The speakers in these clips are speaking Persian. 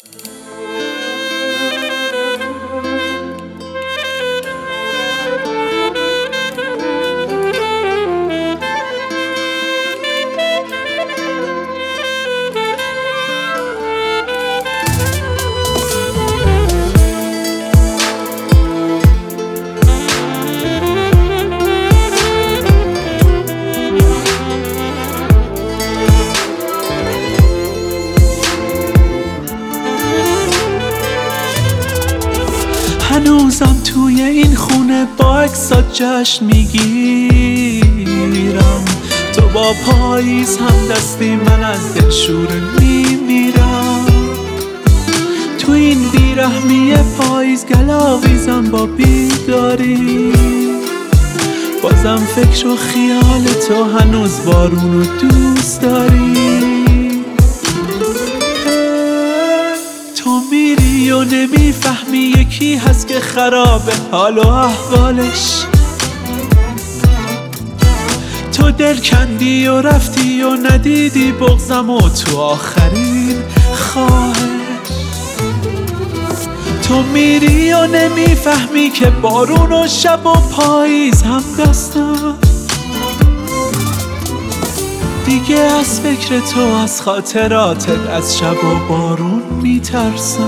هنوزم توی این خونه با عکسات جشن میگیرم، تو با پاییز هم دستی، من از دلشوره میمیرم. تو این بیرحمی پاییز گلاویزم با بیداری، بازم فکر و خیال تو هنوز بارونو دوست داری. تو میری و نمیفهمی یکی هست که خرابه حال و احوالش، تو دل کندی و رفتی و ندیدی بغضم و تو آخرین خواهش. تو میری و نمیفهمی که بارون و شب و پاییز هم دستم، دیگه از فکر تو، از خاطراتت، از شب و بارون میترسم.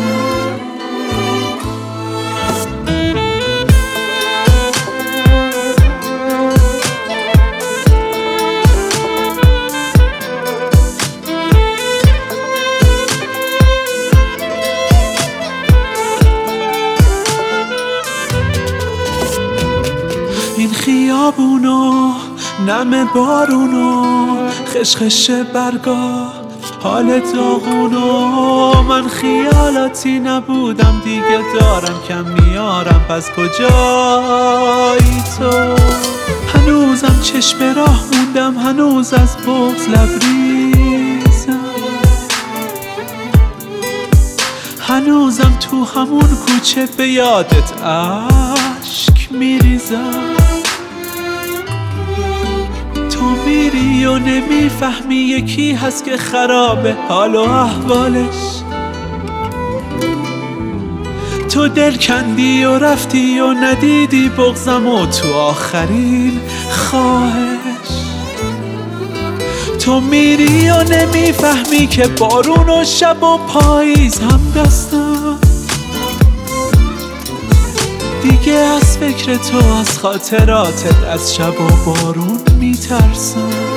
این خیابونو، نم بارونو، خشخش برگا، حال داغونو، من خیالاتی نبودم دیگه، دارم کم میارم، پس کجایی تو؟ هنوزم چشم راه موندم، هنوز از بغض لبریزم، هنوزم تو همون کوچه به یادت اشک میریزم. تو میری و نمیفهمی یکی هست که خرابه حال و احوالش، تو دل کندی و رفتی و ندیدی بغضم و تو آخرین خواهش. تو میری و نمیفهمی که بارون و شب و پاییز هم دستم، دیگه از فکر تو، از خاطراتت، از شب و بارون میترسم.